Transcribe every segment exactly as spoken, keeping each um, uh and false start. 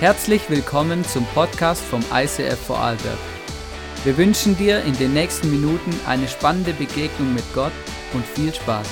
Herzlich willkommen zum Podcast vom I C F Vorarlberg. Wir wünschen dir in den nächsten Minuten eine spannende Begegnung mit Gott und viel Spaß.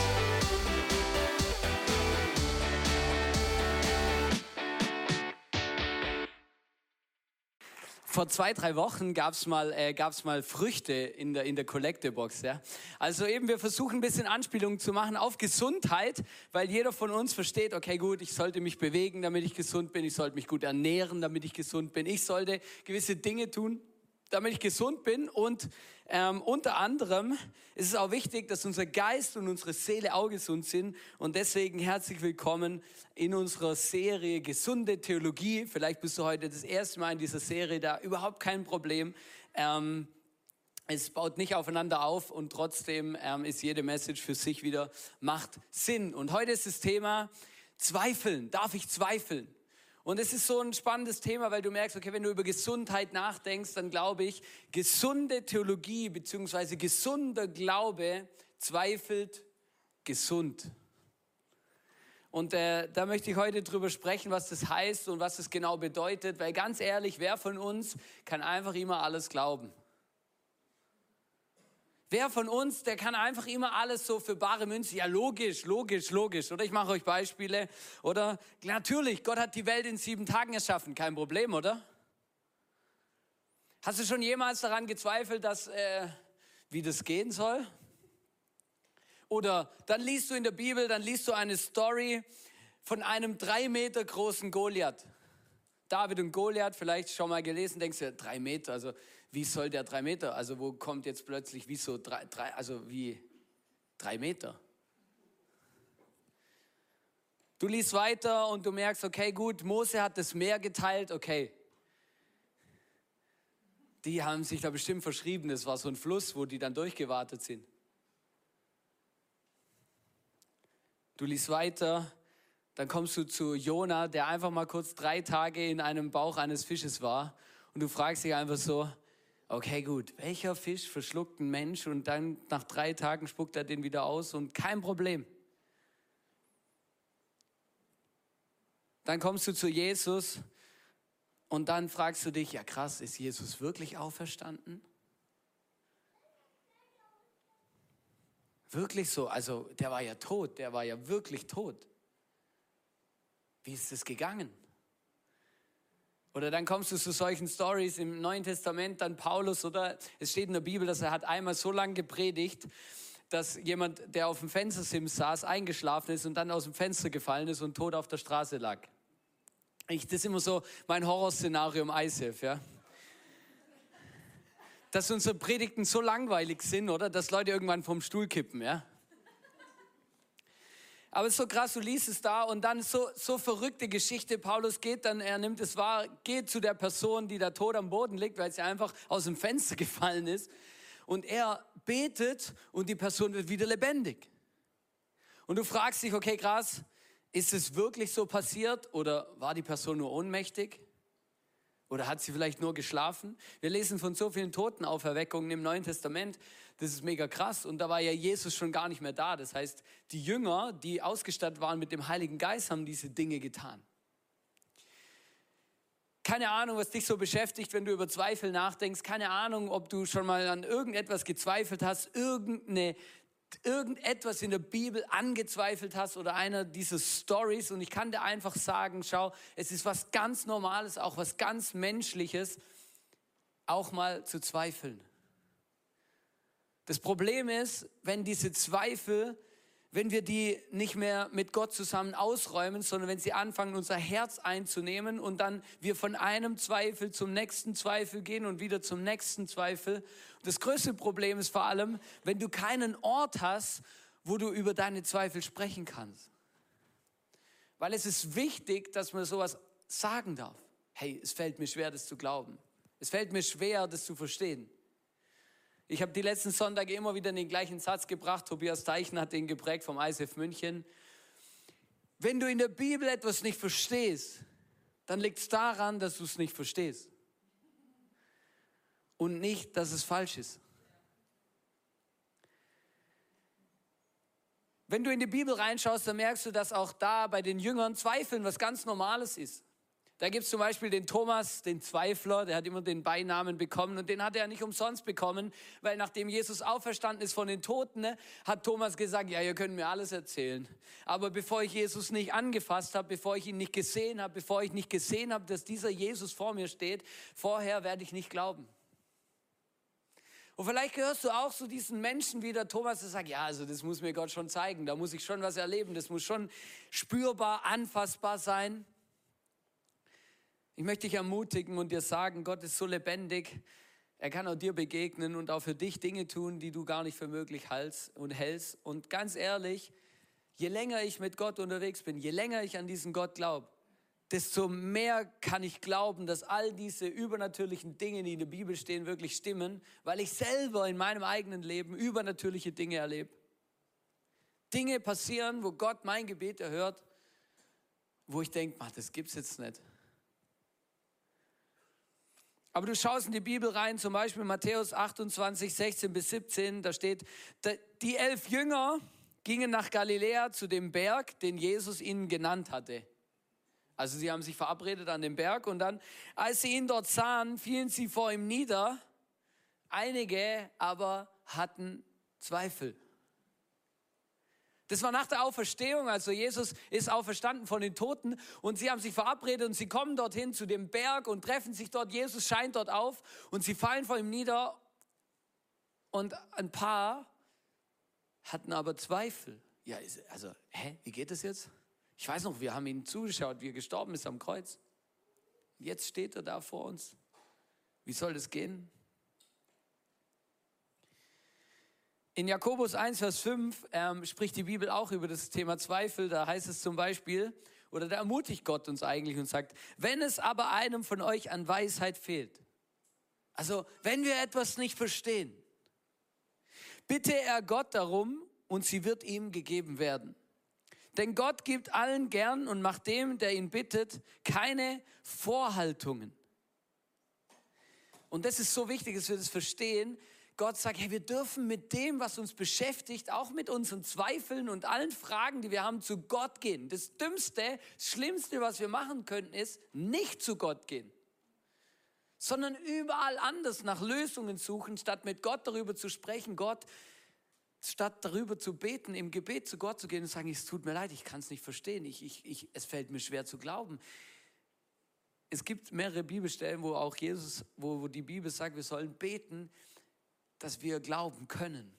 Vor zwei, drei Wochen gab es mal, äh, gab's mal Früchte in der, in der Kollekte-Box. Ja? Also eben, wir versuchen ein bisschen Anspielungen zu machen auf Gesundheit, weil jeder von uns versteht, okay gut, ich sollte mich bewegen, damit ich gesund bin, ich sollte mich gut ernähren, damit ich gesund bin, ich sollte gewisse Dinge tun, damit ich gesund bin. Und ähm, unter anderem ist es auch wichtig, dass unser Geist und unsere Seele auch gesund sind. Und deswegen herzlich willkommen in unserer Serie Gesunde Theologie. Vielleicht bist du heute das erste Mal in dieser Serie, da überhaupt kein Problem. Ähm, es baut nicht aufeinander auf und trotzdem ähm, ist jede Message für sich wieder, macht Sinn. Und heute ist das Thema Zweifeln. Darf ich zweifeln? Und es ist so ein spannendes Thema, weil du merkst, okay, wenn du über Gesundheit nachdenkst, dann glaube ich, gesunde Theologie bzw. gesunder Glaube zweifelt gesund. Und äh, da möchte ich heute drüber sprechen, was das heißt und was das genau bedeutet, weil ganz ehrlich, wer von uns kann einfach immer alles glauben? Wer von uns, der kann einfach immer alles so für bare Münze, ja logisch, logisch, logisch, oder? Ich mache euch Beispiele, oder? Natürlich, Gott hat die Welt in sieben Tagen erschaffen, kein Problem, oder? Hast du schon jemals daran gezweifelt, dass, äh, wie das gehen soll? Oder dann liest du in der Bibel, dann liest du eine Story von einem drei Meter großen Goliath. David und Goliath, vielleicht schon mal gelesen, denkst du, drei Meter, also wie soll der drei Meter, also wo kommt jetzt plötzlich, wie so drei, drei, also wie drei Meter? Du liest weiter und du merkst, okay gut, Mose hat das Meer geteilt, okay. Die haben sich da bestimmt verschrieben, das war so ein Fluss, wo die dann durchgewartet sind. Du liest weiter, dann kommst du zu Jona, der einfach mal kurz drei Tage in einem Bauch eines Fisches war und du fragst dich einfach so, okay gut, welcher Fisch verschluckt einen Mensch und dann nach drei Tagen spuckt er den wieder aus und kein Problem. Dann kommst du zu Jesus und dann fragst du dich, ja krass, ist Jesus wirklich auferstanden? Wirklich so, also der war ja tot, der war ja wirklich tot. Wie ist das gegangen? Oder dann kommst du zu solchen Stories im Neuen Testament, dann Paulus, oder? Es steht in der Bibel, dass er hat einmal so lange gepredigt, dass jemand, der auf dem Fenstersims saß, eingeschlafen ist und dann aus dem Fenster gefallen ist und tot auf der Straße lag. Ich, das ist immer so mein Horrorszenario im I C F, ja. Dass unsere Predigten so langweilig sind, oder? Dass Leute irgendwann vom Stuhl kippen, ja. Aber es ist so krass, du liest es da und dann so, so verrückte Geschichte. Paulus geht dann, er nimmt es wahr, geht zu der Person, die da tot am Boden liegt, weil sie einfach aus dem Fenster gefallen ist. Und er betet und die Person wird wieder lebendig. Und du fragst dich, okay krass, ist es wirklich so passiert oder war die Person nur ohnmächtig? Oder hat sie vielleicht nur geschlafen? Wir lesen von so vielen Totenauferweckungen im Neuen Testament. Das ist mega krass. Und da war ja Jesus schon gar nicht mehr da. Das heißt, die Jünger, die ausgestattet waren mit dem Heiligen Geist, haben diese Dinge getan. Keine Ahnung, was dich so beschäftigt, wenn du über Zweifel nachdenkst. Keine Ahnung, ob du schon mal an irgendetwas gezweifelt hast, irgendeine irgendetwas in der Bibel angezweifelt hast oder einer dieser Stories. Und ich kann dir einfach sagen, schau, es ist was ganz Normales, auch was ganz Menschliches, auch mal zu zweifeln. Das Problem ist, wenn diese Zweifel, wenn wir die nicht mehr mit Gott zusammen ausräumen, sondern wenn sie anfangen, unser Herz einzunehmen und dann wir von einem Zweifel zum nächsten Zweifel gehen und wieder zum nächsten Zweifel. Das größte Problem ist vor allem, wenn du keinen Ort hast, wo du über deine Zweifel sprechen kannst. Weil es ist wichtig, dass man sowas sagen darf. Hey, es fällt mir schwer, das zu glauben. Es fällt mir schwer, das zu verstehen. Ich habe die letzten Sonntage immer wieder den gleichen Satz gebracht. Tobias Teichen hat den geprägt vom I C F München. Wenn du in der Bibel etwas nicht verstehst, dann liegt es daran, dass du es nicht verstehst. Und nicht, dass es falsch ist. Wenn du in die Bibel reinschaust, dann merkst du, dass auch da bei den Jüngern Zweifeln was ganz Normales ist. Da gibt es zum Beispiel den Thomas, den Zweifler, der hat immer den Beinamen bekommen und den hat er nicht umsonst bekommen, weil nachdem Jesus auferstanden ist von den Toten, ne, hat Thomas gesagt, ja, ihr könnt mir alles erzählen. Aber bevor ich Jesus nicht angefasst habe, bevor ich ihn nicht gesehen habe, bevor ich nicht gesehen habe, dass dieser Jesus vor mir steht, vorher werde ich nicht glauben. Und vielleicht gehörst du auch zu diesen Menschen wie der Thomas, der sagt, ja, also das muss mir Gott schon zeigen, da muss ich schon was erleben, das muss schon spürbar, anfassbar sein. Ich möchte dich ermutigen und dir sagen, Gott ist so lebendig, er kann auch dir begegnen und auch für dich Dinge tun, die du gar nicht für möglich hältst und hältst. Und ganz ehrlich, je länger ich mit Gott unterwegs bin, je länger ich an diesen Gott glaube, desto mehr kann ich glauben, dass all diese übernatürlichen Dinge, die in der Bibel stehen, wirklich stimmen, weil ich selber in meinem eigenen Leben übernatürliche Dinge erlebe. Dinge passieren, wo Gott mein Gebet erhört, wo ich denke, das gibt's jetzt nicht. Aber du schaust in die Bibel rein, zum Beispiel Matthäus achtundzwanzig, sechzehn bis siebzehn, da steht, die elf Jünger gingen nach Galiläa zu dem Berg, den Jesus ihnen genannt hatte. Also sie haben sich verabredet an dem Berg und dann, als sie ihn dort sahen, fielen sie vor ihm nieder. Einige aber hatten Zweifel. Das war nach der Auferstehung, also Jesus ist auferstanden von den Toten und sie haben sich verabredet und sie kommen dorthin zu dem Berg und treffen sich dort. Jesus scheint dort auf und sie fallen vor ihm nieder und ein paar hatten aber Zweifel. Ja, also, hä, wie geht das jetzt? Ich weiß noch, wir haben ihm zugeschaut, wie er gestorben ist am Kreuz. Jetzt steht er da vor uns. Wie soll das gehen? In Jakobus eins, Vers fünf ähm, spricht die Bibel auch über das Thema Zweifel. Da heißt es zum Beispiel, oder da ermutigt Gott uns eigentlich und sagt, wenn es aber einem von euch an Weisheit fehlt, also wenn wir etwas nicht verstehen, bitte er Gott darum und sie wird ihm gegeben werden. Denn Gott gibt allen gern und macht dem, der ihn bittet, keine Vorhaltungen. Und das ist so wichtig, dass wir das verstehen. Gott sagt, hey, wir dürfen mit dem, was uns beschäftigt, auch mit unseren Zweifeln und allen Fragen, die wir haben, zu Gott gehen. Das Dümmste, das Schlimmste, was wir machen könnten, ist, nicht zu Gott gehen, sondern überall anders nach Lösungen suchen, statt mit Gott darüber zu sprechen. Gott, statt darüber zu beten, im Gebet zu Gott zu gehen und sagen, es tut mir leid, ich kann es nicht verstehen, ich, ich, ich, es fällt mir schwer zu glauben. Es gibt mehrere Bibelstellen, wo auch Jesus, wo, wo die Bibel sagt, wir sollen beten, dass wir glauben können.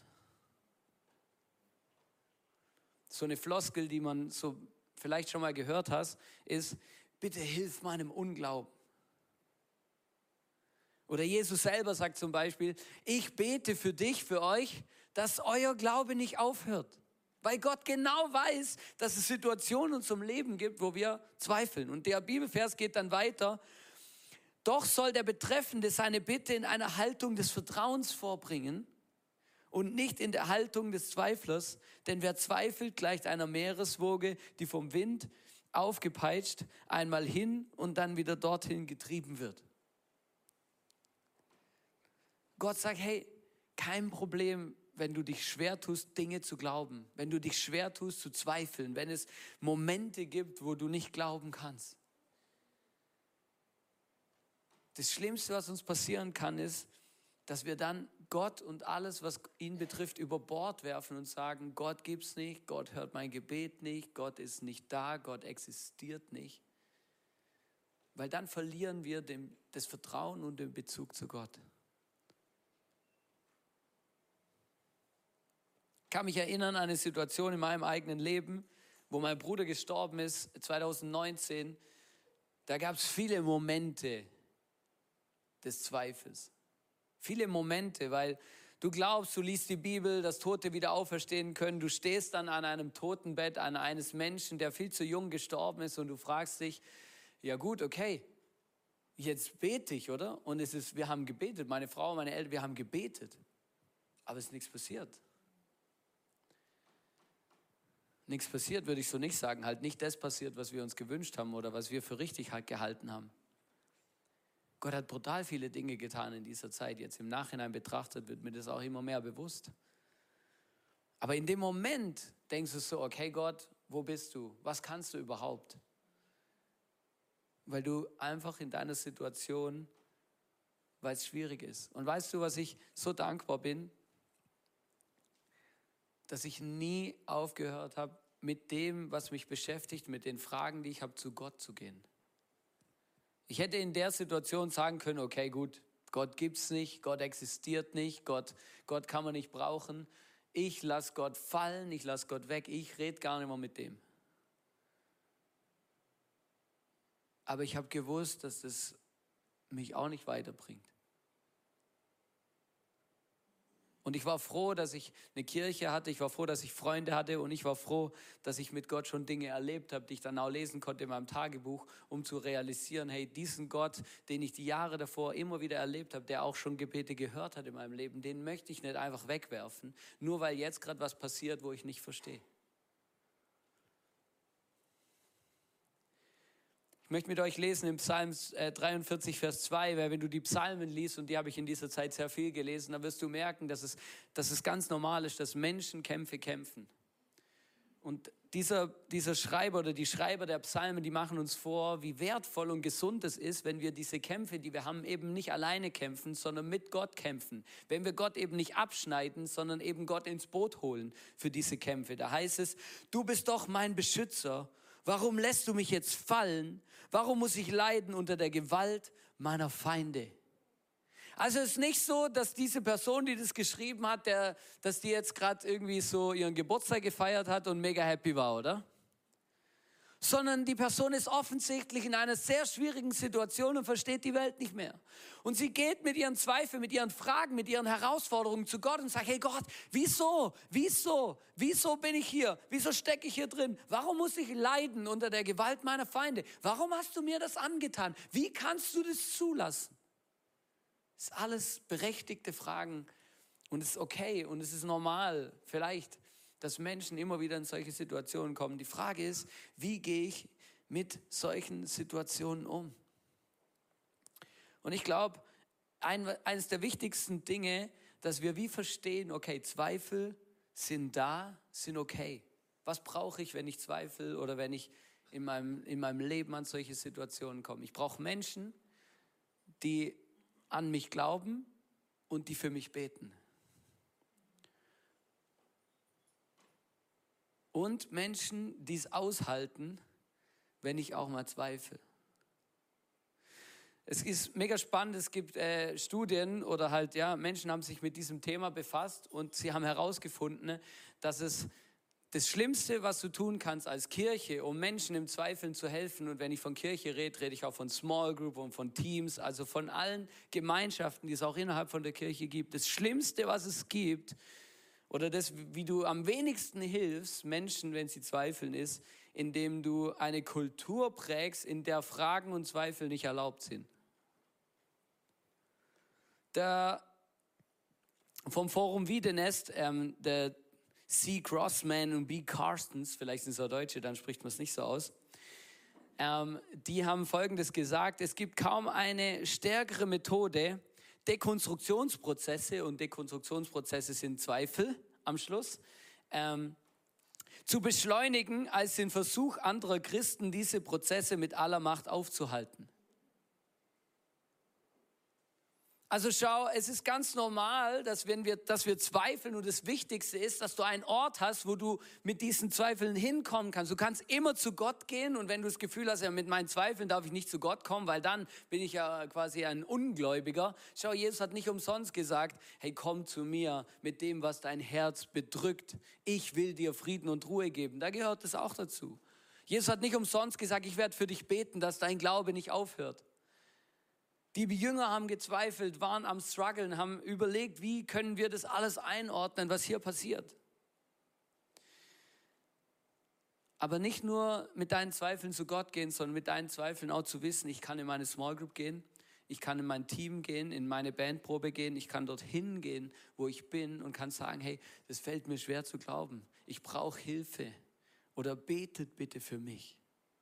So eine Floskel, die man so vielleicht schon mal gehört hat, ist, bitte hilf meinem Unglauben. Oder Jesus selber sagt zum Beispiel, ich bete für dich, für euch, dass euer Glaube nicht aufhört. Weil Gott genau weiß, dass es Situationen in unserem Leben gibt, wo wir zweifeln. Und der Bibelvers geht dann weiter. Doch soll der Betreffende seine Bitte in einer Haltung des Vertrauens vorbringen und nicht in der Haltung des Zweiflers. Denn wer zweifelt, gleicht einer Meereswoge, die vom Wind aufgepeitscht, einmal hin und dann wieder dorthin getrieben wird. Gott sagt, hey, kein Problem, wenn du dich schwer tust, Dinge zu glauben. Wenn du dich schwer tust, zu zweifeln. Wenn es Momente gibt, wo du nicht glauben kannst. Das Schlimmste, was uns passieren kann, ist, dass wir dann Gott und alles, was ihn betrifft, über Bord werfen und sagen, Gott gibt's nicht, Gott hört mein Gebet nicht, Gott ist nicht da, Gott existiert nicht. Weil dann verlieren wir den, das Vertrauen und den Bezug zu Gott. Ich kann mich erinnern an eine Situation in meinem eigenen Leben, wo mein Bruder gestorben ist, zwanzig neunzehn. Da gab es viele Momente des Zweifels. Viele Momente, weil du glaubst, du liest die Bibel, dass Tote wieder auferstehen können. Du stehst dann an einem Totenbett an eines Menschen, der viel zu jung gestorben ist und du fragst dich, ja gut, okay, jetzt bete ich, oder? Und es ist, wir haben gebetet, meine Frau, meine Eltern, wir haben gebetet, aber es ist nichts passiert. Nichts passiert, würde ich so nicht sagen. Halt nicht das passiert, was wir uns gewünscht haben oder was wir für richtig halt gehalten haben. Gott hat brutal viele Dinge getan in dieser Zeit. Jetzt im Nachhinein betrachtet wird mir das auch immer mehr bewusst. Aber in dem Moment denkst du so, okay Gott, wo bist du? Was kannst du überhaupt? weil du einfach in deiner Situation, weil es schwierig ist. Und weißt du, was ich so dankbar bin? Dass ich nie aufgehört habe, mit dem, was mich beschäftigt, mit den Fragen, die ich habe, zu Gott zu gehen. Ich hätte in der Situation sagen können, okay, gut, Gott gibt's nicht, Gott existiert nicht, Gott, Gott kann man nicht brauchen. Ich lasse Gott fallen, ich lasse Gott weg, ich rede gar nicht mehr mit dem. Aber ich habe gewusst, dass das mich auch nicht weiterbringt. Und ich war froh, dass ich eine Kirche hatte, ich war froh, dass ich Freunde hatte und ich war froh, dass ich mit Gott schon Dinge erlebt habe, die ich dann auch lesen konnte in meinem Tagebuch, um zu realisieren, hey, diesen Gott, den ich die Jahre davor immer wieder erlebt habe, der auch schon Gebete gehört hat in meinem Leben, den möchte ich nicht einfach wegwerfen, nur weil jetzt gerade was passiert, wo ich nicht verstehe. Ich möchte mit euch lesen im Psalm dreiundvierzig, Vers zwei, weil wenn du die Psalmen liest, und die habe ich in dieser Zeit sehr viel gelesen, dann wirst du merken, dass es, dass es ganz normal ist, dass Menschen Kämpfe kämpfen. Und dieser, dieser Schreiber oder die Schreiber der Psalmen, die machen uns vor, wie wertvoll und gesund es ist, wenn wir diese Kämpfe, die wir haben, eben nicht alleine kämpfen, sondern mit Gott kämpfen. Wenn wir Gott eben nicht abschneiden, sondern eben Gott ins Boot holen für diese Kämpfe. Da heißt es, du bist doch mein Beschützer. Warum lässt du mich jetzt fallen? Warum muss ich leiden unter der Gewalt meiner Feinde? Also es ist nicht so, dass diese Person, die das geschrieben hat, der, dass die jetzt gerade irgendwie so ihren Geburtstag gefeiert hat und mega happy war, oder? Sondern die Person ist offensichtlich in einer sehr schwierigen Situation und versteht die Welt nicht mehr. Und sie geht mit ihren Zweifeln, mit ihren Fragen, mit ihren Herausforderungen zu Gott und sagt, hey Gott, wieso, wieso, wieso bin ich hier? Wieso stecke ich hier drin? Warum muss ich leiden unter der Gewalt meiner Feinde? Warum hast du mir das angetan? Wie kannst du das zulassen? Das sind alles berechtigte Fragen und es ist okay und es ist normal, vielleicht, dass Menschen immer wieder in solche Situationen kommen. Die Frage ist, wie gehe ich mit solchen Situationen um? Und ich glaube, ein, eines der wichtigsten Dinge, dass wir wie verstehen, okay, Zweifel sind da, sind okay. Was brauche ich, wenn ich zweifle oder wenn ich in meinem, in meinem Leben an solche Situationen komme? Ich brauche Menschen, die an mich glauben und die für mich beten. Und Menschen, die es aushalten, wenn ich auch mal zweifle. Es ist mega spannend, es gibt äh, Studien oder halt, ja, Menschen haben sich mit diesem Thema befasst und sie haben herausgefunden, dass es das Schlimmste, was du tun kannst als Kirche, um Menschen im Zweifeln zu helfen, und wenn ich von Kirche rede, rede ich auch von Small Group und von Teams, also von allen Gemeinschaften, die es auch innerhalb von der Kirche gibt. Das Schlimmste, was es gibt, oder das, wie du am wenigsten hilfst Menschen, wenn sie zweifeln, ist, indem du eine Kultur prägst, in der Fragen und Zweifel nicht erlaubt sind. Der, vom Forum Wiedenest, ähm, der C. Crossman und B. Carstens, vielleicht sind es auch Deutsche, dann spricht man es nicht so aus, ähm, die haben Folgendes gesagt: Es gibt kaum eine stärkere Methode, Dekonstruktionsprozesse, und Dekonstruktionsprozesse sind Zweifel am Schluss, ähm, zu beschleunigen, als den Versuch anderer Christen, diese Prozesse mit aller Macht aufzuhalten. Also schau, es ist ganz normal, dass, wenn wir, dass wir zweifeln, und das Wichtigste ist, dass du einen Ort hast, wo du mit diesen Zweifeln hinkommen kannst. Du kannst immer zu Gott gehen, und wenn du das Gefühl hast, ja, mit meinen Zweifeln darf ich nicht zu Gott kommen, weil dann bin ich ja quasi ein Ungläubiger. Schau, Jesus hat nicht umsonst gesagt, hey, komm zu mir mit dem, was dein Herz bedrückt. Ich will dir Frieden und Ruhe geben. Da gehört das auch dazu. Jesus hat nicht umsonst gesagt, ich werde für dich beten, dass dein Glaube nicht aufhört. Die Jünger haben gezweifelt, waren am Struggeln, haben überlegt, wie können wir das alles einordnen, was hier passiert. Aber nicht nur mit deinen Zweifeln zu Gott gehen, sondern mit deinen Zweifeln auch zu wissen, ich kann in meine Small Group gehen, ich kann in mein Team gehen, in meine Bandprobe gehen, ich kann dorthin gehen, wo ich bin, und kann sagen, hey, das fällt mir schwer zu glauben, ich brauche Hilfe, oder betet bitte für mich.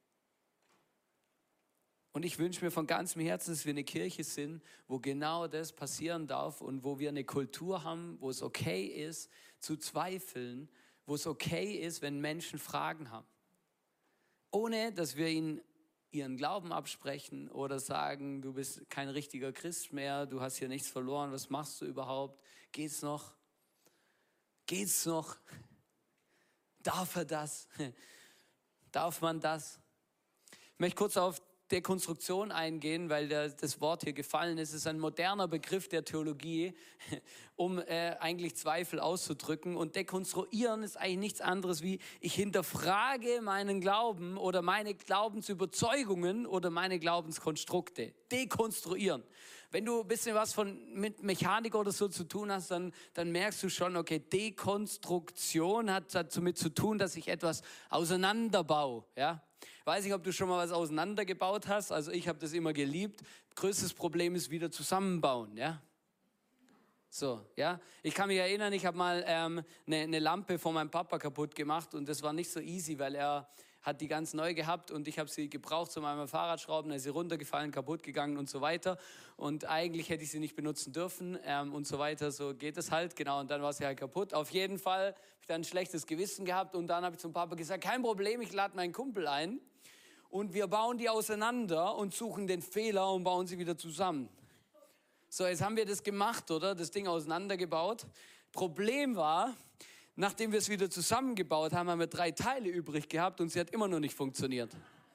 Und ich wünsche mir von ganzem Herzen, dass wir eine Kirche sind, wo genau das passieren darf und wo wir eine Kultur haben, wo es okay ist, zu zweifeln, wo es okay ist, wenn Menschen Fragen haben. Ohne, dass wir ihnen ihren Glauben absprechen oder sagen, du bist kein richtiger Christ mehr, du hast hier nichts verloren, was machst du überhaupt? Geht's noch? Geht's noch? Darf er das? Darf man das? Ich möchte kurz auf Dekonstruktion eingehen, weil der, das Wort hier gefallen ist. Es ist ein moderner Begriff der Theologie, um äh, eigentlich Zweifel auszudrücken. Und dekonstruieren ist eigentlich nichts anderes wie, ich hinterfrage meinen Glauben oder meine Glaubensüberzeugungen oder meine Glaubenskonstrukte. Dekonstruieren. Wenn du ein bisschen was von, mit Mechanik oder so zu tun hast, dann, dann merkst du schon, okay, Dekonstruktion hat damit zu tun, dass ich etwas auseinanderbaue, ja. Weiß nicht, ob du schon mal was auseinandergebaut hast. Also ich habe das immer geliebt. Größtes Problem ist wieder zusammenbauen, ja. So, ja. Ich kann mich erinnern, ich habe mal ähm, eine, eine Lampe von meinem Papa kaputt gemacht und das war nicht so easy, weil er hat die ganz neu gehabt und ich habe sie gebraucht zu meinem Fahrradschrauben, dann ist sie runtergefallen, kaputt gegangen und so weiter. Und eigentlich hätte ich sie nicht benutzen dürfen ähm, und so weiter. So geht es halt, genau. Und dann war sie halt kaputt. Auf jeden Fall habe ich dann ein schlechtes Gewissen gehabt und dann habe ich zum Papa gesagt, kein Problem, ich lade meinen Kumpel ein und wir bauen die auseinander und suchen den Fehler und bauen sie wieder zusammen. So, jetzt haben wir das gemacht, oder? Das Ding auseinandergebaut. Problem war, nachdem wir es wieder zusammengebaut haben, haben wir drei Teile übrig gehabt und sie hat immer noch nicht funktioniert.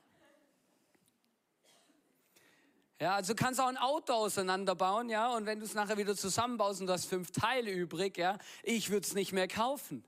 Ja, also du kannst auch ein Auto auseinanderbauen, ja, und wenn du es nachher wieder zusammenbaust und du hast fünf Teile übrig, ja, ich würde es nicht mehr kaufen.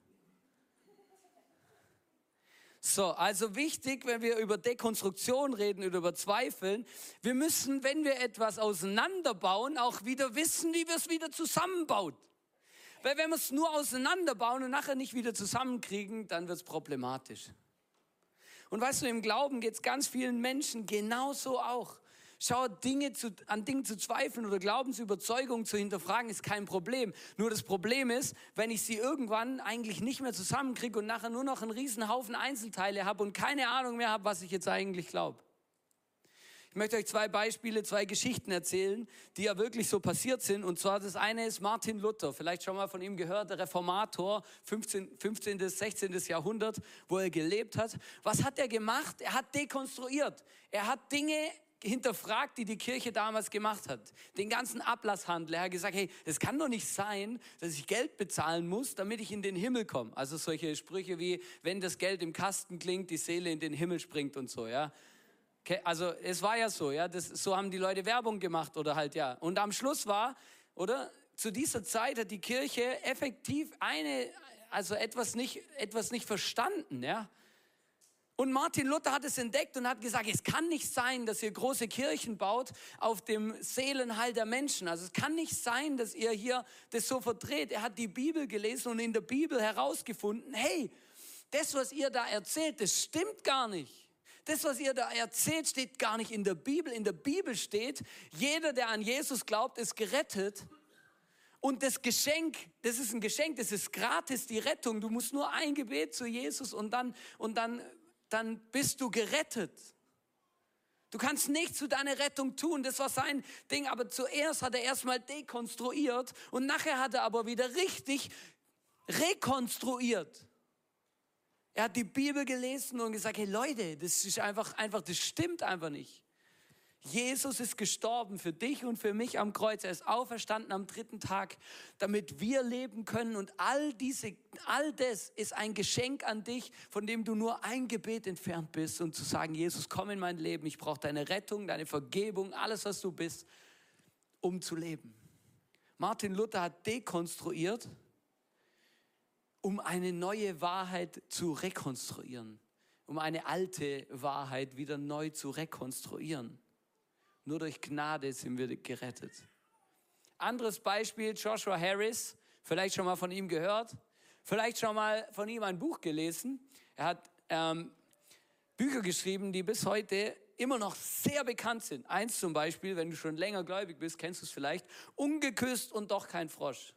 So, also wichtig, wenn wir über Dekonstruktion reden oder über Zweifeln, wir müssen, wenn wir etwas auseinanderbauen, auch wieder wissen, wie wir es wieder zusammenbauen. Weil wenn wir es nur auseinanderbauen und nachher nicht wieder zusammenkriegen, dann wird es problematisch. Und weißt du, im Glauben geht es ganz vielen Menschen genauso auch. Schau, Dinge zu, an Dingen zu zweifeln oder Glaubensüberzeugungen zu hinterfragen, ist kein Problem. Nur das Problem ist, wenn ich sie irgendwann eigentlich nicht mehr zusammenkriege und nachher nur noch einen riesen Haufen Einzelteile habe und keine Ahnung mehr habe, was ich jetzt eigentlich glaube. Ich möchte euch zwei Beispiele, zwei Geschichten erzählen, die ja wirklich so passiert sind. Und zwar das eine ist Martin Luther, vielleicht schon mal von ihm gehört, der Reformator, fünfzehnten. sechzehnten. Jahrhundert, wo er gelebt hat. Was hat er gemacht? Er hat dekonstruiert. Er hat Dinge hinterfragt, die die Kirche damals gemacht hat. Den ganzen Ablasshandel. Er hat gesagt, hey, es kann doch nicht sein, dass ich Geld bezahlen muss, damit ich in den Himmel komme. Also solche Sprüche wie, wenn das Geld im Kasten klingt, die Seele in den Himmel springt und so, ja. Okay, also es war ja so, ja, das, so haben die Leute Werbung gemacht oder halt, ja. Und am Schluss war, oder, zu dieser Zeit hat die Kirche effektiv eine, also etwas nicht, etwas nicht verstanden, ja. Und Martin Luther hat es entdeckt und hat gesagt, es kann nicht sein, dass ihr große Kirchen baut auf dem Seelenheil der Menschen. Also es kann nicht sein, dass ihr hier das so verdreht. Er hat die Bibel gelesen und in der Bibel herausgefunden, hey, das, was ihr da erzählt, das stimmt gar nicht. Das, was ihr da erzählt, steht gar nicht in der Bibel. In der Bibel steht, jeder, der an Jesus glaubt, ist gerettet. Und das Geschenk, das ist ein Geschenk, das ist gratis, die Rettung. Du musst nur ein Gebet zu Jesus und dann, und dann, dann bist du gerettet. Du kannst nichts zu deiner Rettung tun, das war sein Ding. Aber zuerst hat er erstmal dekonstruiert und nachher hat er aber wieder richtig rekonstruiert. Er hat die Bibel gelesen und gesagt, hey Leute, das ist einfach, einfach, das stimmt einfach nicht. Jesus ist gestorben für dich und für mich am Kreuz. Er ist auferstanden am dritten Tag, damit wir leben können. Und all diese, all das ist ein Geschenk an dich, von dem du nur ein Gebet entfernt bist, um zu sagen, Jesus, komm in mein Leben. Ich brauche deine Rettung, deine Vergebung, alles, was du bist, um zu leben. Martin Luther hat dekonstruiert, um eine neue Wahrheit zu rekonstruieren, um eine alte Wahrheit wieder neu zu rekonstruieren. Nur durch Gnade sind wir gerettet. Anderes Beispiel, Joshua Harris, vielleicht schon mal von ihm gehört, vielleicht schon mal von ihm ein Buch gelesen. Er hat ähm, Bücher geschrieben, die bis heute immer noch sehr bekannt sind. Eins zum Beispiel, wenn du schon länger gläubig bist, kennst du es vielleicht, Ungeküsst und doch kein Frosch.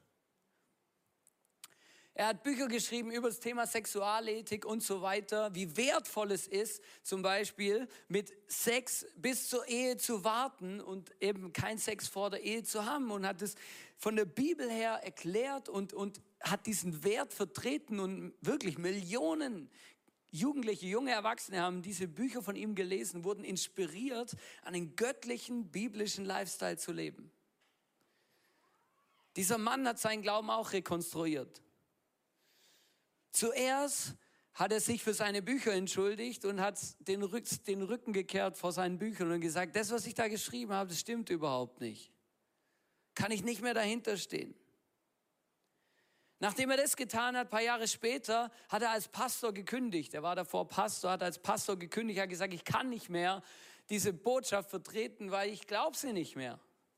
Er hat Bücher geschrieben über das Thema Sexualethik und so weiter, wie wertvoll es ist, zum Beispiel mit Sex bis zur Ehe zu warten und eben kein Sex vor der Ehe zu haben, und hat es von der Bibel her erklärt und, und hat diesen Wert vertreten und wirklich Millionen Jugendliche, junge Erwachsene haben diese Bücher von ihm gelesen, wurden inspiriert, einen göttlichen, biblischen Lifestyle zu leben. Dieser Mann hat seinen Glauben auch rekonstruiert. Zuerst hat er sich für seine Bücher entschuldigt und hat den, Rück, den Rücken gekehrt vor seinen Büchern und gesagt, das, was ich da geschrieben habe, das stimmt überhaupt nicht. Kann ich nicht mehr dahinter stehen. Nachdem er das getan hat, ein paar Jahre später, hat er als Pastor gekündigt. Er war davor Pastor, hat als Pastor gekündigt, hat gesagt, ich kann nicht mehr diese Botschaft vertreten, weil ich glaube sie nicht mehr.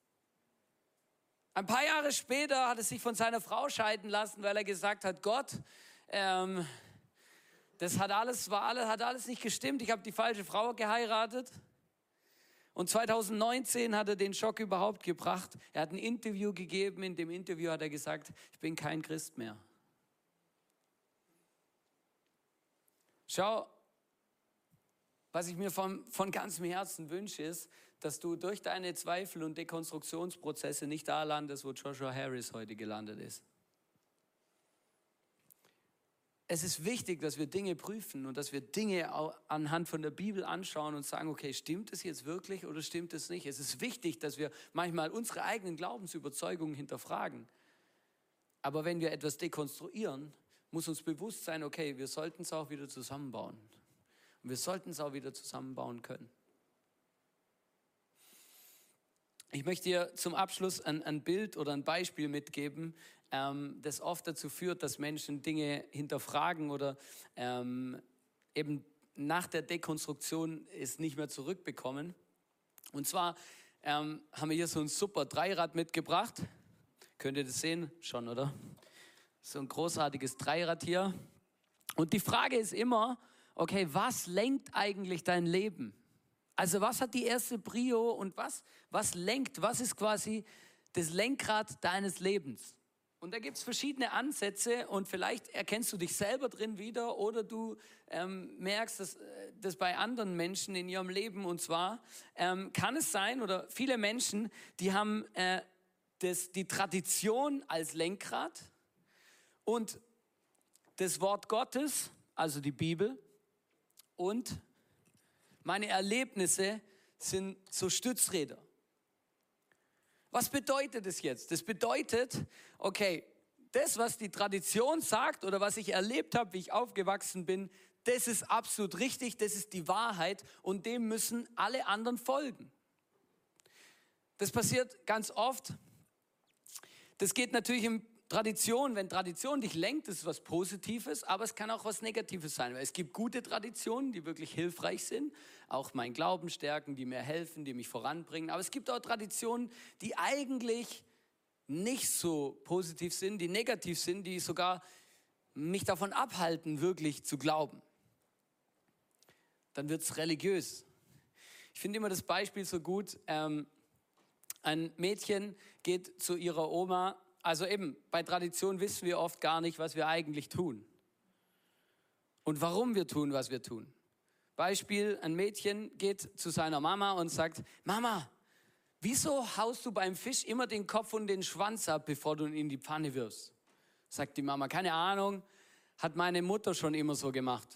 Ein paar Jahre später hat er sich von seiner Frau scheiden lassen, weil er gesagt hat, Gott, ähm, das hat alles, war alles, hat alles nicht gestimmt, ich habe die falsche Frau geheiratet. Und zwanzig neunzehn hat er den Schock überhaupt gebracht. Er hat ein Interview gegeben, in dem Interview hat er gesagt, ich bin kein Christ mehr. Schau, was ich mir von, von ganzem Herzen wünsche, ist, dass du durch deine Zweifel und Dekonstruktionsprozesse nicht da landest, wo Joshua Harris heute gelandet ist. Es ist wichtig, dass wir Dinge prüfen und dass wir Dinge anhand von der Bibel anschauen und sagen, okay, stimmt es jetzt wirklich oder stimmt es nicht? Es ist wichtig, dass wir manchmal unsere eigenen Glaubensüberzeugungen hinterfragen. Aber wenn wir etwas dekonstruieren, muss uns bewusst sein, okay, wir sollten es auch wieder zusammenbauen. Und wir sollten es auch wieder zusammenbauen können. Ich möchte dir zum Abschluss ein, ein Bild oder ein Beispiel mitgeben, ähm, das oft dazu führt, dass Menschen Dinge hinterfragen oder ähm, eben nach der Dekonstruktion es nicht mehr zurückbekommen. Und zwar ähm, haben wir hier so ein super Dreirad mitgebracht. Könnt ihr das sehen? Schon, oder? So ein großartiges Dreirad hier. Und die Frage ist immer, okay, was lenkt eigentlich dein Leben? Also was hat die erste Prio und was, was lenkt, was ist quasi das Lenkrad deines Lebens? Und da gibt es verschiedene Ansätze und vielleicht erkennst du dich selber drin wieder oder du ähm, merkst das, das bei anderen Menschen in ihrem Leben. Und zwar ähm, kann es sein, oder viele Menschen, die haben äh, das, die Tradition als Lenkrad und das Wort Gottes, also die Bibel, und meine Erlebnisse sind so Stützräder. Was bedeutet das jetzt? Das bedeutet, okay, das, was die Tradition sagt oder was ich erlebt habe, wie ich aufgewachsen bin, das ist absolut richtig, das ist die Wahrheit und dem müssen alle anderen folgen. Das passiert ganz oft. Das geht natürlich in Tradition, wenn Tradition dich lenkt, das ist was Positives, aber es kann auch was Negatives sein. Weil es gibt gute Traditionen, die wirklich hilfreich sind, auch meinen Glauben stärken, die mir helfen, die mich voranbringen. Aber es gibt auch Traditionen, die eigentlich nicht so positiv sind, die negativ sind, die sogar mich davon abhalten, wirklich zu glauben. Dann wird es religiös. Ich finde immer das Beispiel so gut, ähm, ein Mädchen geht zu ihrer Oma. Also eben, bei Tradition wissen wir oft gar nicht, was wir eigentlich tun. Und warum wir tun, was wir tun. Beispiel, ein Mädchen geht zu seiner Mama und sagt, Mama, wieso haust du beim Fisch immer den Kopf und den Schwanz ab, bevor du ihn in die Pfanne wirfst? Sagt die Mama, keine Ahnung, hat meine Mutter schon immer so gemacht.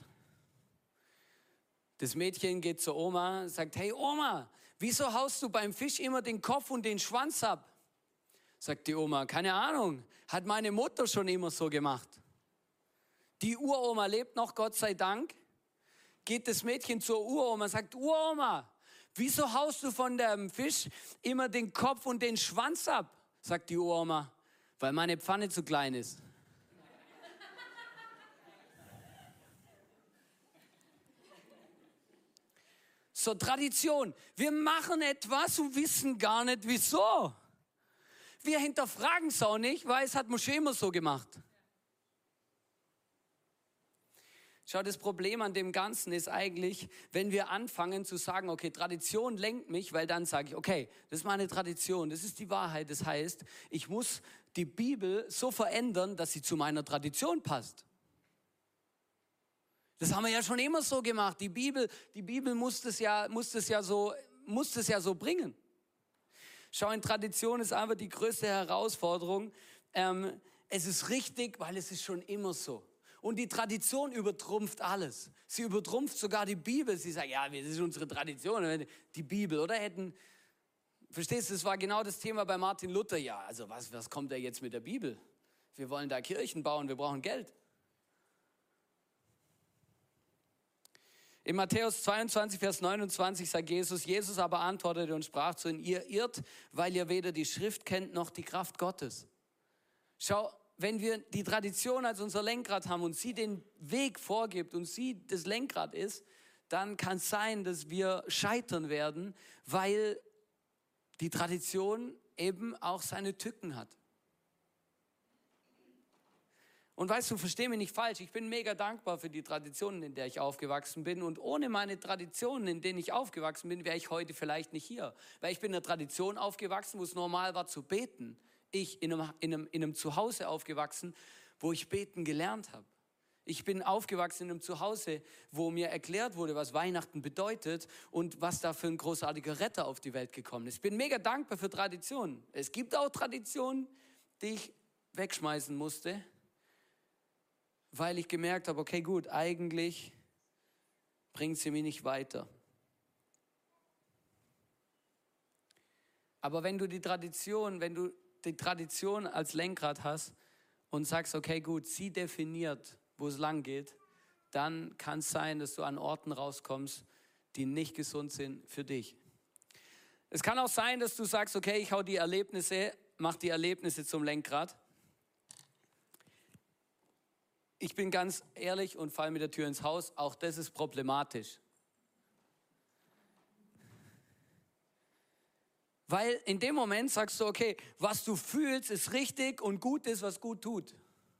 Das Mädchen geht zur Oma und sagt, hey Oma, wieso haust du beim Fisch immer den Kopf und den Schwanz ab? Sagt die Oma, keine Ahnung, hat meine Mutter schon immer so gemacht. Die Uroma lebt noch, Gott sei Dank. Geht das Mädchen zur Uroma und sagt, Uroma, wieso haust du von dem Fisch immer den Kopf und den Schwanz ab? Sagt die Uroma, weil meine Pfanne zu klein ist. So, Tradition. Wir machen etwas und wissen gar nicht, wieso. Wir hinterfragen es auch nicht, weil es hat Moschee immer so gemacht. Schau, das Problem an dem Ganzen ist eigentlich, wenn wir anfangen zu sagen, okay, Tradition lenkt mich, weil dann sage ich, okay, das ist meine Tradition, das ist die Wahrheit. Das heißt, ich muss die Bibel so verändern, dass sie zu meiner Tradition passt. Das haben wir ja schon immer so gemacht. Die Bibel, die Bibel muss das ja, muss das ja so, muss das ja so bringen. Schau, in Tradition ist einfach die größte Herausforderung. Ähm, es ist richtig, weil es ist schon immer so. Und die Tradition übertrumpft alles. Sie übertrumpft sogar die Bibel. Sie sagt, ja, das ist unsere Tradition, die Bibel, oder? Hätten, verstehst du, das war genau das Thema bei Martin Luther. Ja, also was, was kommt da jetzt mit der Bibel? Wir wollen da Kirchen bauen, wir brauchen Geld. In Matthäus zweiundzwanzig, Vers neunundzwanzig sagt Jesus, Jesus aber antwortete und sprach zu ihnen, ihr irrt, weil ihr weder die Schrift kennt noch die Kraft Gottes. Schau, wenn wir die Tradition als unser Lenkrad haben und sie den Weg vorgibt und sie das Lenkrad ist, dann kann es sein, dass wir scheitern werden, weil die Tradition eben auch seine Tücken hat. Und weißt du, versteh mich nicht falsch, ich bin mega dankbar für die Traditionen, in der ich aufgewachsen bin. Und ohne meine Traditionen, in denen ich aufgewachsen bin, wäre ich heute vielleicht nicht hier. Weil ich bin in einer Tradition aufgewachsen, wo es normal war zu beten. Ich in einem, in einem, in einem Zuhause aufgewachsen, wo ich beten gelernt habe. Ich bin aufgewachsen in einem Zuhause, wo mir erklärt wurde, was Weihnachten bedeutet und was da für ein großartiger Retter auf die Welt gekommen ist. Ich bin mega dankbar für Traditionen. Es gibt auch Traditionen, die ich wegschmeißen musste, weil ich gemerkt habe, okay gut, eigentlich bringt sie mich nicht weiter. Aber wenn du die Tradition, wenn du die Tradition als Lenkrad hast und sagst, okay gut, sie definiert, wo es lang geht, dann kann es sein, dass du an Orten rauskommst, die nicht gesund sind für dich. Es kann auch sein, dass du sagst, okay, ich hau die Erlebnisse, mach die Erlebnisse zum Lenkrad. Ich bin ganz ehrlich und falle mit der Tür ins Haus, auch das ist problematisch. Weil in dem Moment sagst du, okay, was du fühlst, ist richtig und gut ist, was gut tut.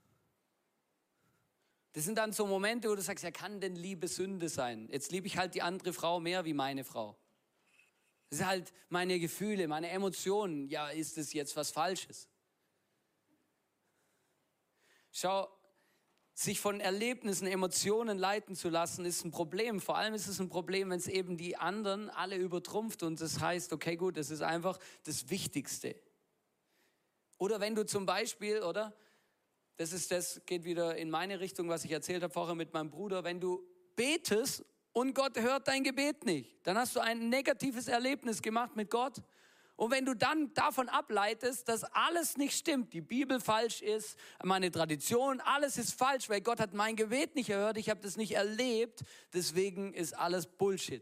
Das sind dann so Momente, wo du sagst, ja, kann denn Liebe Sünde sein? Jetzt liebe ich halt die andere Frau mehr wie meine Frau. Das sind halt meine Gefühle, meine Emotionen. Ja, ist das jetzt was Falsches? Schau, sich von Erlebnissen, Emotionen leiten zu lassen, ist ein Problem. Vor allem ist es ein Problem, wenn es eben die anderen alle übertrumpft und das heißt, okay gut, das ist einfach das Wichtigste. Oder wenn du zum Beispiel, oder, das ist das, geht wieder in meine Richtung, was ich erzählt habe vorher mit meinem Bruder, wenn du betest und Gott hört dein Gebet nicht, dann hast du ein negatives Erlebnis gemacht mit Gott. Und wenn du dann davon ableitest, dass alles nicht stimmt, die Bibel falsch ist, meine Tradition, alles ist falsch, weil Gott hat mein Gebet nicht erhört, ich habe das nicht erlebt, deswegen ist alles Bullshit.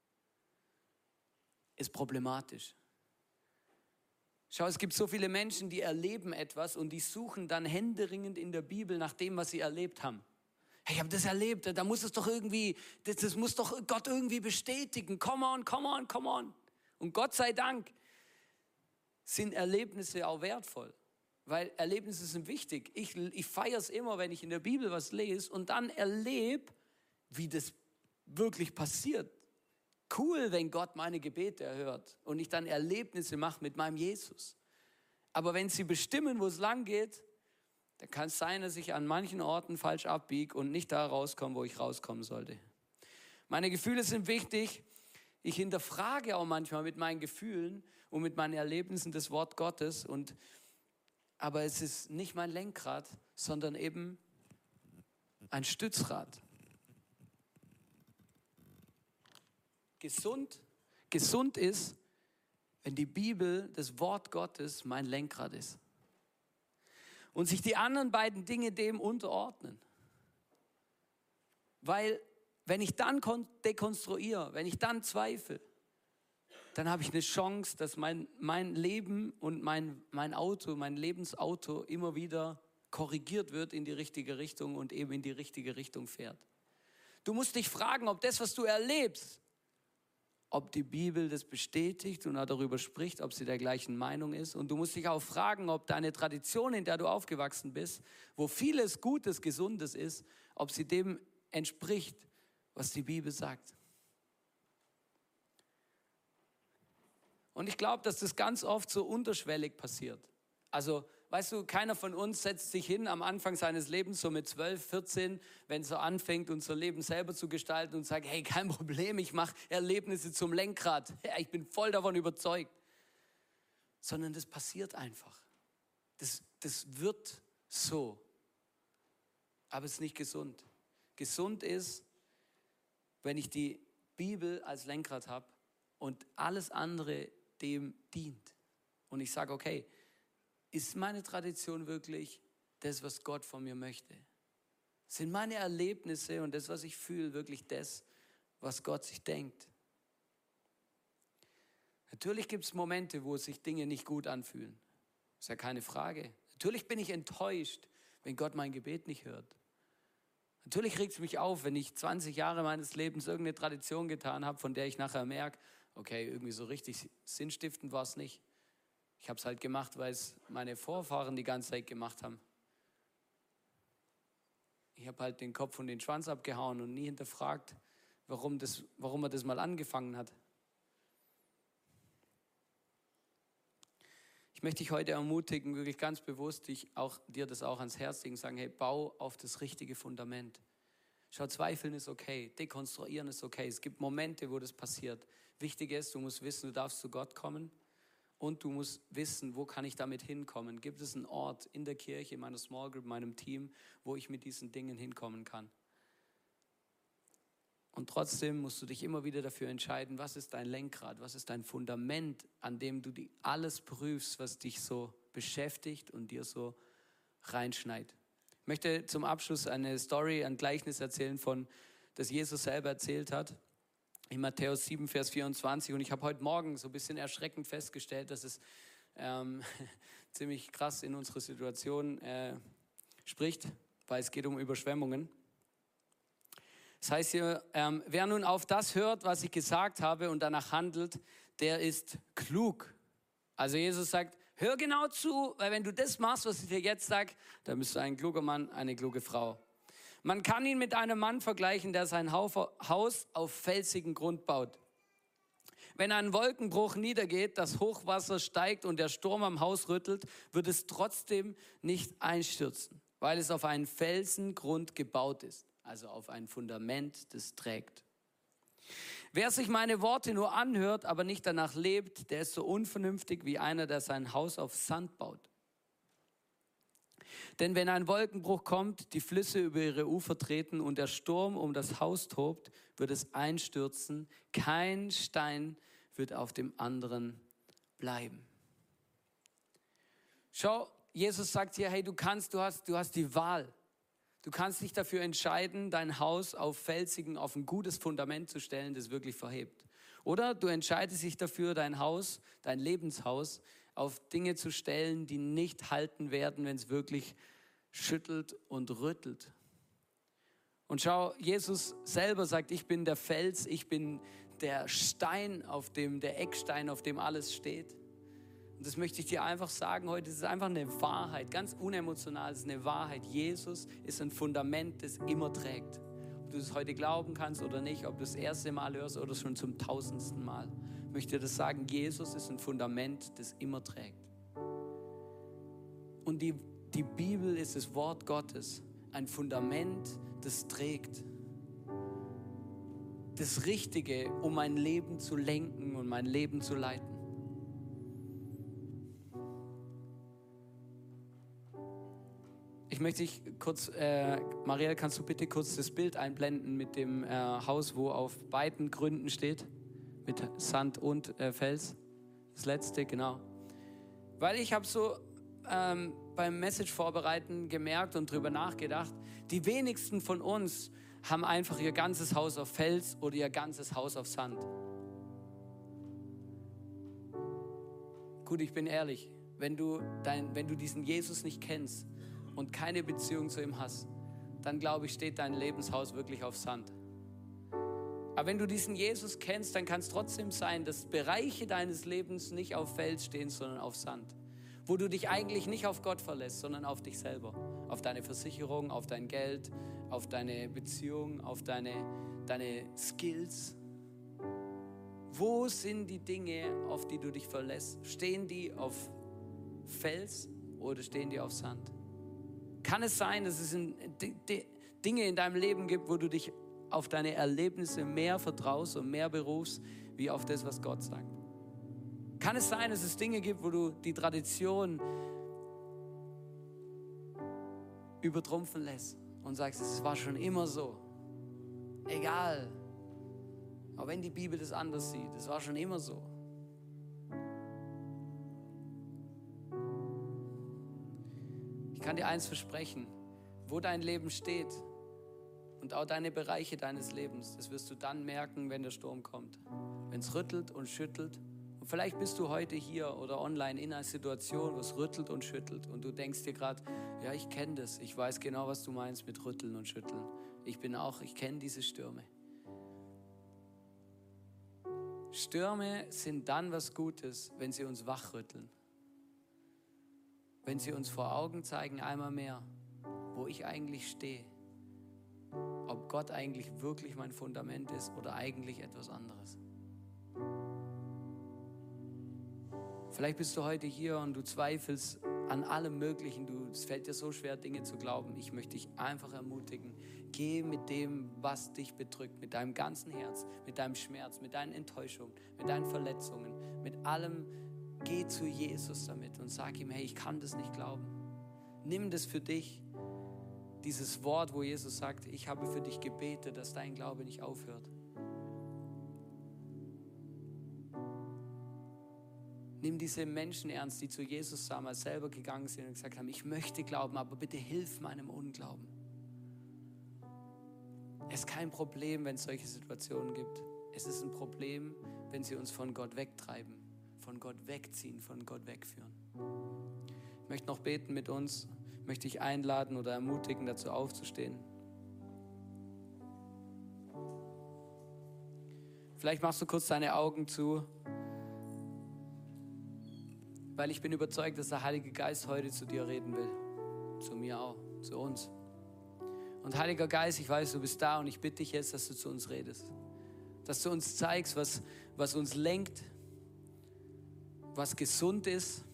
Ist problematisch. Schau, es gibt so viele Menschen, die erleben etwas und die suchen dann händeringend in der Bibel nach dem, was sie erlebt haben. Hey, ich habe das erlebt, da muss es doch irgendwie, das, das muss doch Gott irgendwie bestätigen. Come on, come on, come on. Und Gott sei Dank sind Erlebnisse auch wertvoll, weil Erlebnisse sind wichtig. Ich, ich feiere es immer, wenn ich in der Bibel was lese und dann erlebe, wie das wirklich passiert. Cool, wenn Gott meine Gebete erhört und ich dann Erlebnisse mache mit meinem Jesus. Aber wenn sie bestimmen, wo es lang geht, dann kann es sein, dass ich an manchen Orten falsch abbiege und nicht da rauskomme, wo ich rauskommen sollte. Meine Gefühle sind wichtig. Ich hinterfrage auch manchmal mit meinen Gefühlen und mit meinen Erlebnissen das Wort Gottes. Und, aber es ist nicht mein Lenkrad, sondern eben ein Stützrad. Gesund, gesund ist, wenn die Bibel, das Wort Gottes, mein Lenkrad ist. Und sich die anderen beiden Dinge dem unterordnen. Weil wenn ich dann dekonstruiere, wenn ich dann zweifle, dann habe ich eine Chance, dass mein, mein Leben und mein, mein Auto, mein Lebensauto immer wieder korrigiert wird in die richtige Richtung und eben in die richtige Richtung fährt. Du musst dich fragen, ob das, was du erlebst, ob die Bibel das bestätigt und darüber spricht, ob sie der gleichen Meinung ist. Und du musst dich auch fragen, ob deine Tradition, in der du aufgewachsen bist, wo vieles Gutes, Gesundes ist, ob sie dem entspricht, was die Bibel sagt. Und ich glaube, dass das ganz oft so unterschwellig passiert. Also, weißt du, keiner von uns setzt sich hin am Anfang seines Lebens, so mit zwölf, vierzehn, wenn es so anfängt, unser Leben selber zu gestalten und sagt, hey, kein Problem, ich mache Erlebnisse zum Lenkrad. Ja, ich bin voll davon überzeugt. Sondern das passiert einfach. Das, das wird so. aber es ist nicht gesund. Gesund ist, wenn ich die Bibel als Lenkrad habe und alles andere dem dient. Und ich sage, okay, ist meine Tradition wirklich das, was Gott von mir möchte? Sind meine Erlebnisse und das, was ich fühle, wirklich das, was Gott sich denkt? Natürlich gibt es Momente, wo sich Dinge nicht gut anfühlen. Ist ja keine Frage. Natürlich bin ich enttäuscht, wenn Gott mein Gebet nicht hört. Natürlich regt es mich auf, wenn ich zwanzig Jahre meines Lebens irgendeine Tradition getan habe, von der ich nachher merke, okay, irgendwie so richtig sinnstiftend war es nicht. Ich habe es halt gemacht, weil es meine Vorfahren die ganze Zeit gemacht haben. Ich habe halt den Kopf und den Schwanz abgehauen und nie hinterfragt, warum, das, warum er das mal angefangen hat. Ich möchte dich heute ermutigen, wirklich ganz bewusst, dich auch, dir das auch ans Herz legen, sagen, hey, bau auf das richtige Fundament. Schau, zweifeln ist okay, dekonstruieren ist okay. Es gibt Momente, wo das passiert. Wichtig ist, du musst wissen, du darfst zu Gott kommen und du musst wissen, wo kann ich damit hinkommen. Gibt es einen Ort in der Kirche, in meiner Small Group, in meinem Team, wo ich mit diesen Dingen hinkommen kann? Und trotzdem musst du dich immer wieder dafür entscheiden, was ist dein Lenkrad, was ist dein Fundament, an dem du die alles prüfst, was dich so beschäftigt und dir so reinschneit. Ich möchte zum Abschluss eine Story, ein Gleichnis erzählen, von, das Jesus selber erzählt hat, in Matthäus sieben, Vers vierundzwanzig. Und ich habe heute Morgen so ein bisschen erschreckend festgestellt, dass es ähm, ziemlich krass in unsere Situation äh, spricht, weil es geht um Überschwemmungen. Das heißt hier, ähm, wer nun auf das hört, was ich gesagt habe und danach handelt, der ist klug. Also Jesus sagt, hör genau zu, weil wenn du das machst, was ich dir jetzt sage, dann bist du ein kluger Mann, eine kluge Frau. Man kann ihn mit einem Mann vergleichen, der sein Haus auf felsigen Grund baut. Wenn ein Wolkenbruch niedergeht, das Hochwasser steigt und der Sturm am Haus rüttelt, wird es trotzdem nicht einstürzen, weil es auf einen Felsengrund gebaut ist. Also auf ein Fundament, das trägt. Wer sich meine Worte nur anhört, aber nicht danach lebt, der ist so unvernünftig wie einer, der sein Haus auf Sand baut. Denn wenn ein Wolkenbruch kommt, die Flüsse über ihre Ufer treten und der Sturm um das Haus tobt, wird es einstürzen. Kein Stein wird auf dem anderen bleiben. Schau, Jesus sagt hier, hey, du kannst, du hast, du hast die Wahl. Du kannst dich dafür entscheiden, dein Haus auf felsigen, auf ein gutes Fundament zu stellen, das wirklich verhebt. Oder du entscheidest dich dafür, dein Haus, dein Lebenshaus, auf Dinge zu stellen, die nicht halten werden, wenn es wirklich schüttelt und rüttelt. Und schau, Jesus selber sagt, ich bin der Fels, ich bin der Stein, auf dem, der Eckstein, auf dem alles steht. Und das möchte ich dir einfach sagen heute, es ist einfach eine Wahrheit, ganz unemotional, es ist eine Wahrheit. Jesus ist ein Fundament, das immer trägt. Ob du es heute glauben kannst oder nicht, ob du das erste Mal hörst oder schon zum tausendsten Mal. Ich möchte dir das sagen, Jesus ist ein Fundament, das immer trägt. Und die, die Bibel ist das Wort Gottes, ein Fundament, das trägt. Das Richtige, um mein Leben zu lenken und mein Leben zu leiten. Ich möchte dich kurz, äh, Marielle, kannst du bitte kurz das Bild einblenden mit dem äh, Haus, wo auf beiden Gründen steht, mit Sand und äh, Fels. Das letzte, genau. Weil ich habe so ähm, beim Message vorbereiten gemerkt und drüber nachgedacht, die wenigsten von uns haben einfach ihr ganzes Haus auf Fels oder ihr ganzes Haus auf Sand. Gut, ich bin ehrlich, wenn du, dein, wenn du diesen Jesus nicht kennst, und keine Beziehung zu ihm hast, dann glaube ich, steht dein Lebenshaus wirklich auf Sand. Aber wenn du diesen Jesus kennst, dann kann es trotzdem sein, dass Bereiche deines Lebens nicht auf Fels stehen, sondern auf Sand. Wo du dich eigentlich nicht auf Gott verlässt, sondern auf dich selber. Auf deine Versicherung, auf dein Geld, auf deine Beziehung, auf deine, deine Skills. Wo sind die Dinge, auf die du dich verlässt? Stehen die auf Fels oder stehen die auf Sand? Kann es sein, dass es Dinge in deinem Leben gibt, wo du dich auf deine Erlebnisse mehr vertraust und mehr berufst, wie auf das, was Gott sagt? Kann es sein, dass es Dinge gibt, wo du die Tradition übertrumpfen lässt und sagst, es war schon immer so. Egal. Auch wenn die Bibel das anders sieht, es war schon immer so. Ich kann dir eins versprechen, wo dein Leben steht und auch deine Bereiche deines Lebens, das wirst du dann merken, wenn der Sturm kommt. Wenn es rüttelt und schüttelt. Und vielleicht bist du heute hier oder online in einer Situation, wo es rüttelt und schüttelt und du denkst dir gerade, ja, ich kenne das, ich weiß genau, was du meinst mit rütteln und schütteln. Ich bin auch, ich kenne diese Stürme. Stürme sind dann was Gutes, wenn sie uns wachrütteln. Wenn sie uns vor Augen zeigen, einmal mehr, wo ich eigentlich stehe. Ob Gott eigentlich wirklich mein Fundament ist oder eigentlich etwas anderes. Vielleicht bist du heute hier und du zweifelst an allem Möglichen. Du, es fällt dir so schwer, Dinge zu glauben. Ich möchte dich einfach ermutigen. Geh mit dem, was dich bedrückt, mit deinem ganzen Herz, mit deinem Schmerz, mit deinen Enttäuschungen, mit deinen Verletzungen, mit allem. Geh zu Jesus damit und sag ihm, hey, ich kann das nicht glauben. Nimm das für dich. Dieses Wort, wo Jesus sagt, ich habe für dich gebetet, dass dein Glaube nicht aufhört. Nimm diese Menschen ernst, die zu Jesus damals selber gegangen sind und gesagt haben, ich möchte glauben, aber bitte hilf meinem Unglauben. Es ist kein Problem, wenn es solche Situationen gibt. Es ist ein Problem, wenn sie uns von Gott wegtreiben, von Gott wegziehen, von Gott wegführen. Ich möchte noch beten mit uns, möchte ich einladen oder ermutigen, dazu aufzustehen. Vielleicht machst du kurz deine Augen zu, weil ich bin überzeugt, dass der Heilige Geist heute zu dir reden will. Zu mir auch, zu uns. Und Heiliger Geist, ich weiß, du bist da und ich bitte dich jetzt, dass du zu uns redest. Dass du uns zeigst, was, was uns lenkt, was gesund ist,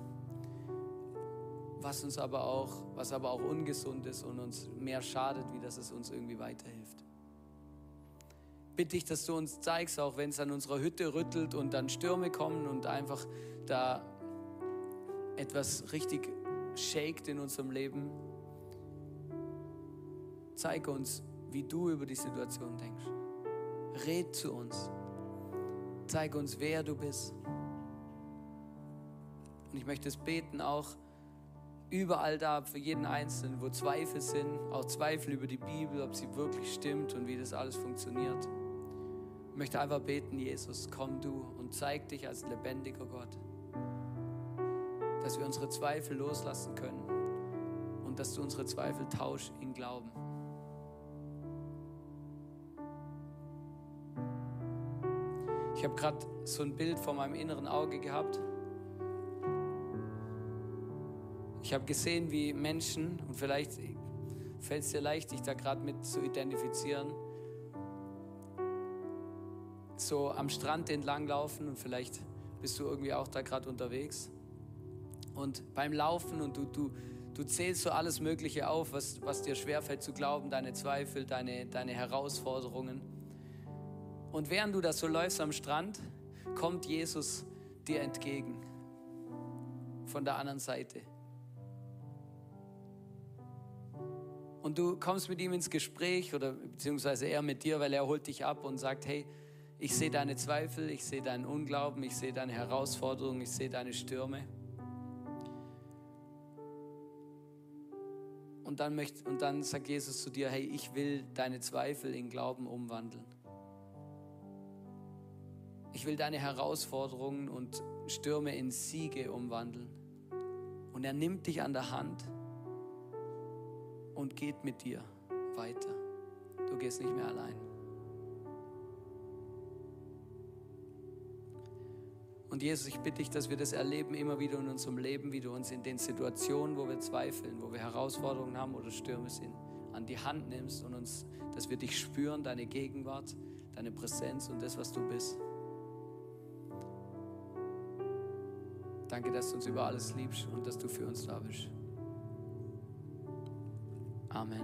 was uns aber auch, was aber auch ungesund ist und uns mehr schadet, wie dass es uns irgendwie weiterhilft. Bitte dich, dass du uns zeigst, auch wenn es an unserer Hütte rüttelt und dann Stürme kommen und einfach da etwas richtig shakt in unserem Leben. Zeig uns, wie du über die Situation denkst. Red zu uns. Zeig uns, wer du bist. Und ich möchte es beten, auch überall da, für jeden Einzelnen, wo Zweifel sind, auch Zweifel über die Bibel, ob sie wirklich stimmt und wie das alles funktioniert. Ich möchte einfach beten, Jesus, komm du und zeig dich als lebendiger Gott. Dass wir unsere Zweifel loslassen können und dass du unsere Zweifel tauschst in Glauben. Ich habe gerade so ein Bild vor meinem inneren Auge gehabt. Ich habe gesehen, wie Menschen, und vielleicht fällt es dir leicht, dich da gerade mit zu identifizieren, so am Strand entlang laufen und vielleicht bist du irgendwie auch da gerade unterwegs. Und beim Laufen und du, du, du zählst so alles Mögliche auf, was, was dir schwerfällt zu glauben, deine Zweifel, deine, deine Herausforderungen. Und während du das so läufst am Strand, kommt Jesus dir entgegen von der anderen Seite. Und du kommst mit ihm ins Gespräch oder beziehungsweise er mit dir, weil er holt dich ab und sagt, hey, ich sehe deine Zweifel, ich sehe deinen Unglauben, ich sehe deine Herausforderungen, ich sehe deine Stürme. Und dann, möcht, und dann sagt Jesus zu dir, hey, ich will deine Zweifel in Glauben umwandeln. Ich will deine Herausforderungen und Stürme in Siege umwandeln. Und er nimmt dich an der Hand und geht mit dir weiter. Du gehst nicht mehr allein. Und Jesus, ich bitte dich, dass wir das erleben immer wieder in unserem Leben, wie du uns in den Situationen, wo wir zweifeln, wo wir Herausforderungen haben oder Stürme sind, an die Hand nimmst und uns, dass wir dich spüren, deine Gegenwart, deine Präsenz und das, was du bist. Danke, dass du uns über alles liebst und dass du für uns da bist. Amen.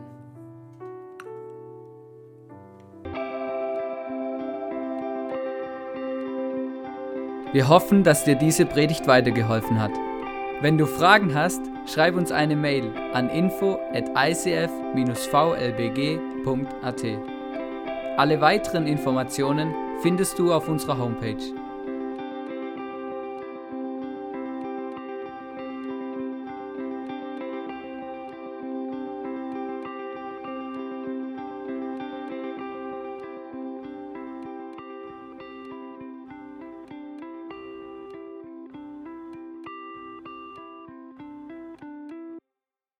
Wir hoffen, dass dir diese Predigt weitergeholfen hat. Wenn du Fragen hast, schreib uns eine Mail an info at i c f dash v l b g punkt a t. Alle weiteren Informationen findest du auf unserer Homepage.